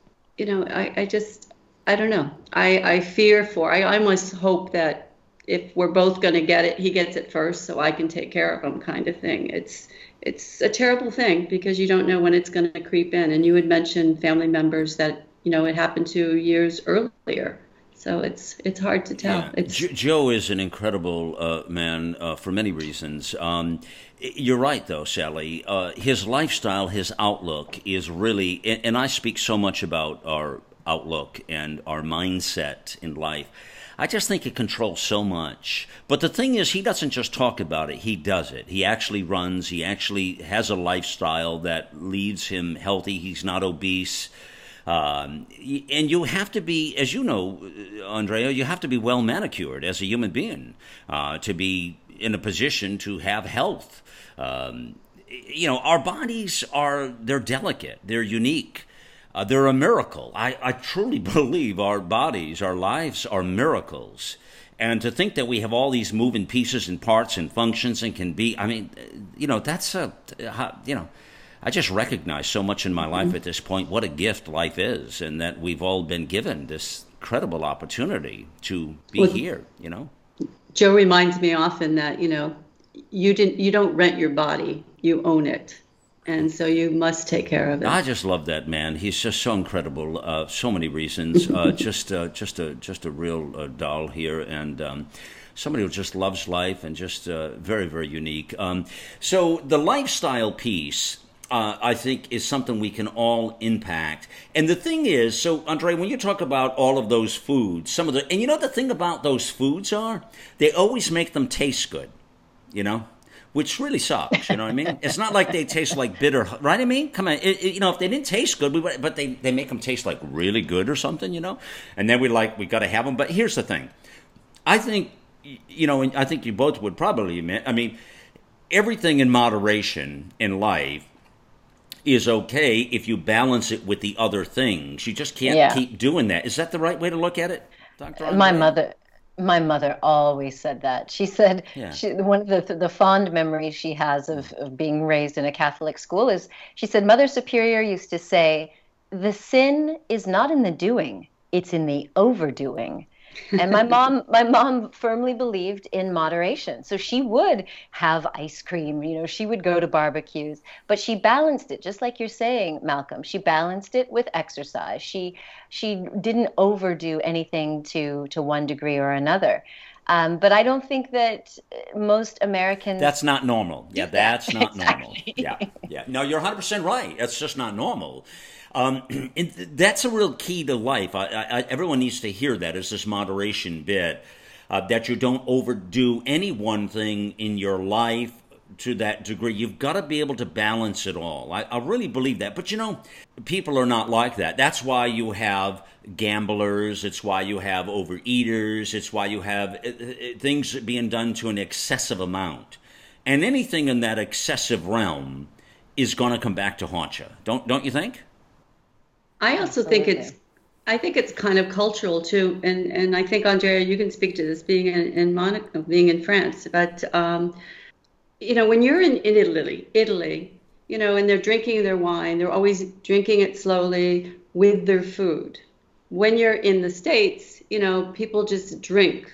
I don't know. I fear I almost hope that if we're both going to get it, he gets it first so I can take care of him, kind of thing. It's a terrible thing because you don't know when it's going to creep in. And you had mentioned family members that, it happened to years earlier. So it's hard to tell. Yeah. Joe is an incredible man for many reasons. You're right, though, Sally. His lifestyle, his outlook is really, and I speak so much about our outlook and our mindset in life. I just think it controls so much. But the thing is, he doesn't just talk about it, he does it. He actually runs, he actually has a lifestyle that leaves him healthy. He's not obese. And you have to be, as you know, Andrea, you have to be well manicured as a human being to be in a position to have health. Our bodies they're delicate, they're unique. They're a miracle. I truly believe our bodies, our lives are miracles. And to think that we have all these moving pieces and parts and functions and can be, that's I just recognize so much in my life at this point what a gift life is, and that we've all been given this incredible opportunity to be here, Joe reminds me often that, you don't rent your body, you own it. And so you must take care of it. I just love that man. He's just so incredible. So many reasons. Just a real doll here, and somebody who just loves life and just very, very unique. So the lifestyle piece, I think, is something we can all impact. And the thing is, so Andre, when you talk about all of those foods, and the thing about those foods they always make them taste good, which really sucks, you know what I mean? It's not like they taste like bitter, right? I mean, come on, if they didn't taste good, but they make them taste like really good or something, And then we got to have them. But here's the thing. I think, and I think you both would probably admit, everything in moderation in life is okay if you balance it with the other things. You just can't keep doing that. Is that the right way to look at it, Dr. Andre? My mother always said that. She said one of the fond memories she has of being raised in a Catholic school is, she said, Mother Superior used to say, the sin is not in the doing, it's in the overdoing. And my mom firmly believed in moderation. So she would have ice cream, she would go to barbecues, but she balanced it, just like you're saying, Malcolm. She balanced it with exercise. She didn't overdo anything to one degree or another. But I don't think that most Americans... That's not normal. Yeah, that's not normal. Yeah. No, you're 100% right. That's just not normal. That's a real key to life. Everyone needs to hear that, is this moderation bit, that you don't overdo any one thing in your life to that degree. You've got to be able to balance it all. I really believe that. But, people are not like that. That's why you have gamblers. It's why you have overeaters. It's why you have things being done to an excessive amount. And anything in that excessive realm is going to come back to haunt you. Don't you think? I also think it's kind of cultural too, and I think, Andrea, you can speak to this, being in Monaco, being in France. But when you're in Italy, and they're drinking their wine, they're always drinking it slowly with their food. When you're in the States, people just drink,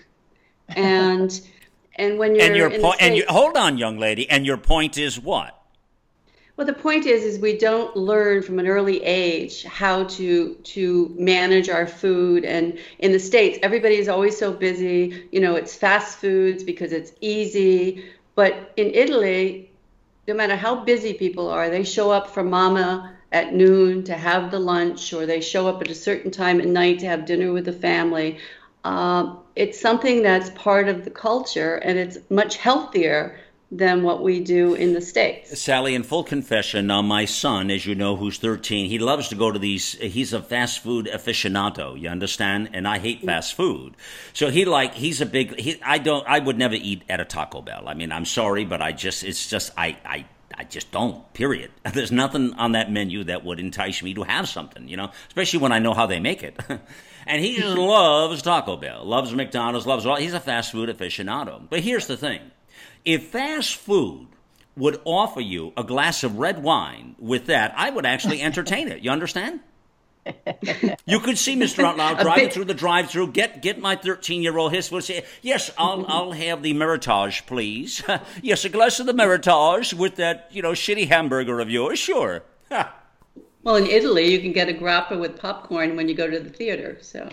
and when you're hold on, young lady, and your point is what? Well, the point is we don't learn from an early age how to manage our food. And in the States, everybody is always so busy. You know, it's fast foods because it's easy. But in Italy, no matter how busy people are, they show up for mama at noon to have the lunch, or they show up at a certain time at night to have dinner with the family. It's something that's part of the culture, and it's much healthier than what we do in the States. Sally, in full confession, now my son, as you know, who's 13, he loves to go to these, he's a fast food aficionado, you understand? And I hate fast food. So he's a big, I would never eat at a Taco Bell. I mean, I'm sorry, but I just don't, period. There's nothing on that menu that would entice me to have something, you know, especially when I know how they make it. And he just loves Taco Bell, loves McDonald's, he's a fast food aficionado. But here's the thing. If fast food would offer you a glass of red wine with that, I would actually entertain it. You understand? You could see Mr. Outlaw driving through the drive-thru, get my 13-year-old his would say, yes, I'll have the Meritage, please. Yes, a glass of the Meritage with that, you know, shitty hamburger of yours, sure. Well, in Italy, you can get a grappa with popcorn when you go to the theater, so...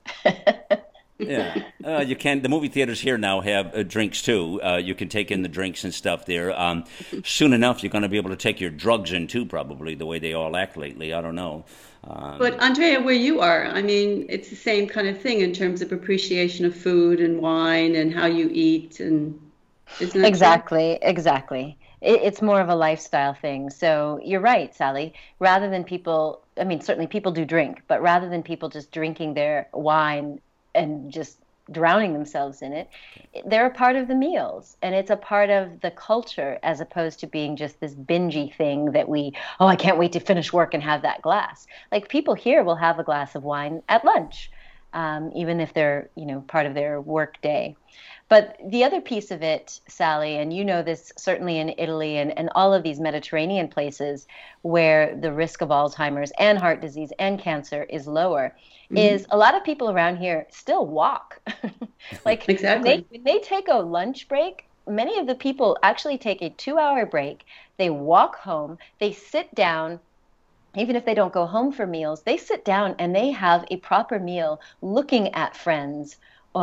Yeah, you can. The movie theaters here now have drinks too. You can take in the drinks and stuff there. Soon enough, you're going to be able to take your drugs in too, probably, the way they all act lately. I don't know. But Andrea, where you are, I mean, it's the same kind of thing in terms of appreciation of food and wine and how you eat, and isn't that exactly, true? Exactly. It's more of a lifestyle thing. So you're right, Sally. Rather than people, I mean, certainly people do drink, but rather than people just drinking their wine and just drowning themselves in it, they're a part of the meals, and it's a part of the culture, as opposed to being just this bingey thing that I can't wait to finish work and have that glass. Like, people here will have a glass of wine at lunch, even if they're, you know, part of their work day. But the other piece of it, Sally, and you know this certainly in Italy and all of these Mediterranean places where the risk of Alzheimer's and heart disease and cancer is lower, is a lot of people around here still walk. Like, exactly. When they take a lunch break, many of the people actually take a 2-hour break. They walk home, they sit down. Even if they don't go home for meals, they sit down and they have a proper meal looking at friends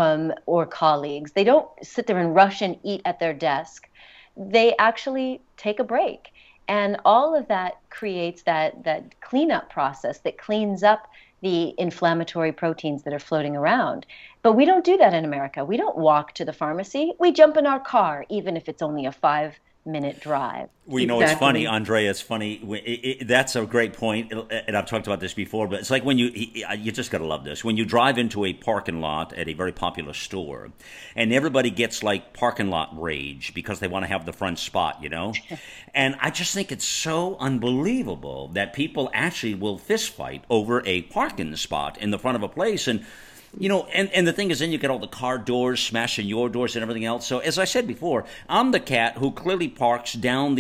or colleagues. They don't sit there and rush and eat at their desk. They actually take a break. And all of that creates that cleanup process that cleans up the inflammatory proteins that are floating around. But we don't do that in America. We don't walk to the pharmacy. We jump in our car, even if it's only a 5-minute drive. Well, you know, It's funny, Andrea, it's funny. That's a great point, and I've talked about this before, but it's like when you just got to love this. When you drive into a parking lot at a very popular store, and everybody gets like parking lot rage because they want to have the front spot, you know? And I just think it's so unbelievable that people actually will fist fight over a parking spot in the front of a place. And you know, and the thing is, then you get all the car doors smashing your doors and everything else. So, as I said before, I'm the cat who clearly parks down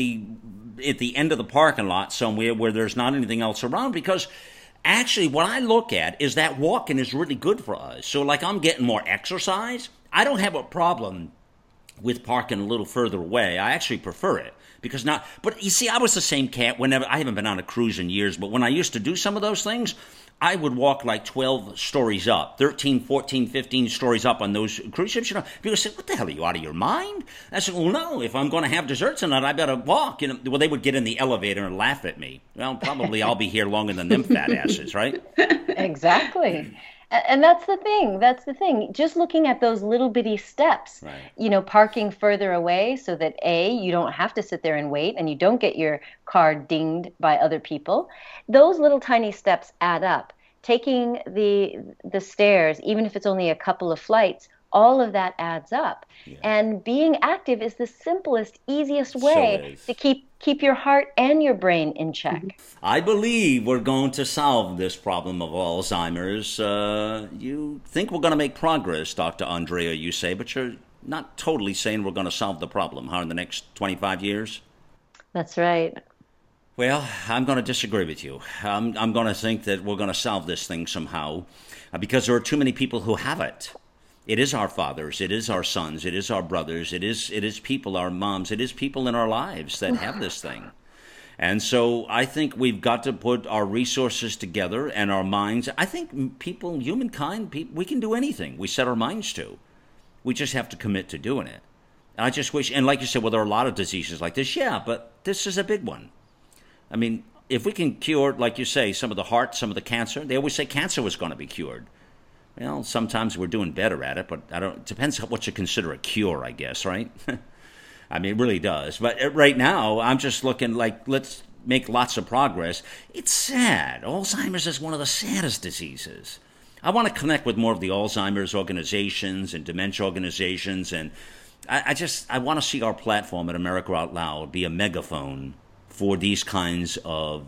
at the end of the parking lot somewhere where there's not anything else around, because actually what I look at is that walking is really good for us. So, like, I'm getting more exercise. I don't have a problem with parking a little further away. I actually prefer it. Because now, but you see, I was the same cat whenever, I haven't been on a cruise in years, but when I used to do some of those things, I would walk like 12 stories up, 13, 14, 15 stories up on those cruise ships. You know, people say, what the hell, are you out of your mind? I said, well, no, if I'm going to have dessert tonight, I better walk. You know, well, they would get in the elevator and laugh at me. Well, probably I'll be here longer than them fat asses, right? Exactly. And that's the thing. That's the thing. Just looking at those little bitty steps, right. You know, parking further away so that you don't have to sit there and wait, and you don't get your car dinged by other people. Those little tiny steps add up. Taking the stairs, even if it's only a couple of flights, all of that adds up. Yeah. And being active is the simplest, easiest way to keep your heart and your brain in check. I believe we're going to solve this problem of Alzheimer's. You think we're going to make progress, Dr. Andrea, you say, but you're not totally saying we're going to solve the problem, in the next 25 years? That's right. Well, I'm going to disagree with you. I'm going to think that we're going to solve this thing somehow because there are too many people who have it. It is our fathers, it is our sons, it is our brothers, it is people, our moms, it is people in our lives that have this thing. And so I think we've got to put our resources together and our minds. I think people, humankind, we can do anything we set our minds to. We just have to commit to doing it. And I just wish, and like you said, well, there are a lot of diseases like this. Yeah, but this is a big one. I mean, if we can cure, like you say, some of the heart, some of the cancer, they always say cancer was going to be cured. Well, sometimes we're doing better at it, but it depends on what you consider a cure, I guess, right? I mean, it really does. But right now, I'm just looking like, let's make lots of progress. It's sad. Alzheimer's is one of the saddest diseases. I want to connect with more of the Alzheimer's organizations and dementia organizations, and I want to see our platform at America Out Loud be a megaphone for these kinds of,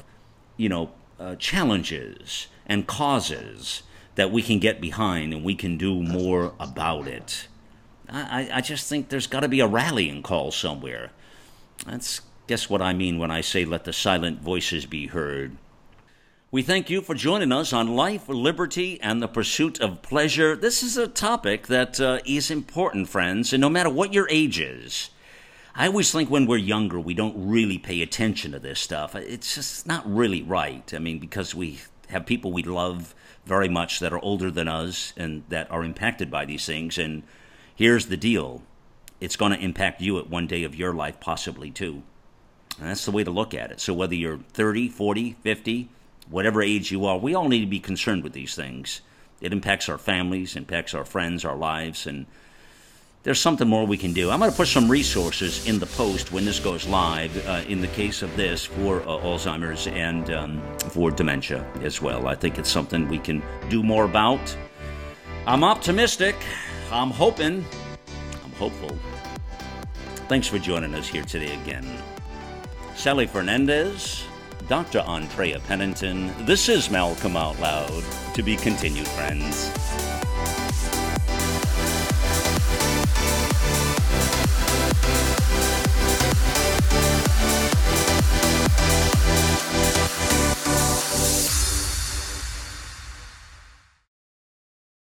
challenges and causes that we can get behind and we can do more about it. I just think there's got to be a rallying call somewhere. That's, guess what I mean when I say let the silent voices be heard. We thank you for joining us on Life, Liberty, and the Pursuit of Pleasure. This is a topic that is important, friends, and no matter what your age is. I always think when we're younger, we don't really pay attention to this stuff. It's just not really right. I mean, because we have people we love very much that are older than us and that are impacted by these things. And here's the deal. It's going to impact you at one day of your life, possibly too. And that's the way to look at it. So whether you're 30, 40, 50, whatever age you are, we all need to be concerned with these things. It impacts our families, impacts our friends, our lives, and there's something more we can do. I'm going to put some resources in the post when this goes live, in the case of this, for Alzheimer's and for dementia as well. I think it's something we can do more about. I'm optimistic. I'm hoping. I'm hopeful. Thanks for joining us here today again. Sally Fernandez, Dr. Andrea Pennington. This is Malcolm Out Loud. To be continued, friends.